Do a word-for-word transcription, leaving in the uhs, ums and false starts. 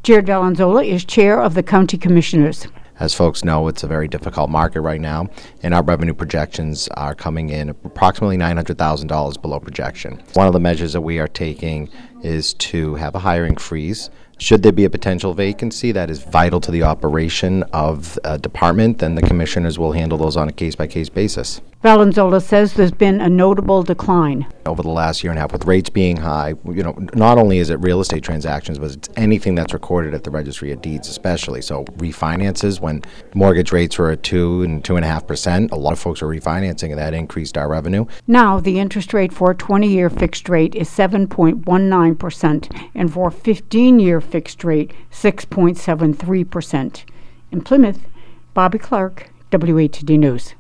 Jared Valenzola is chair of the County Commissioners. As folks know, it's a very difficult market right now, and our revenue projections are coming in approximately nine hundred thousand dollars below projection. One of the measures that we are taking is to have a hiring freeze. Should there be a potential vacancy that is vital to the operation of a department, then the commissioners will handle those on a case-by-case basis. Valenzola says there's been a notable decline. Over the last year and a half, with rates being high, you know, not only is it real estate transactions, but it's anything that's recorded at the Registry of Deeds especially. So refinances, when mortgage rates were at two and two and a half percent, a lot of folks are refinancing, and that increased our revenue. Now the interest rate for a twenty-year fixed rate is seven point one nine percent, and for a fifteen-year fixed rate, six point seven three percent. In Plymouth, Bobby Clark, W A T D News.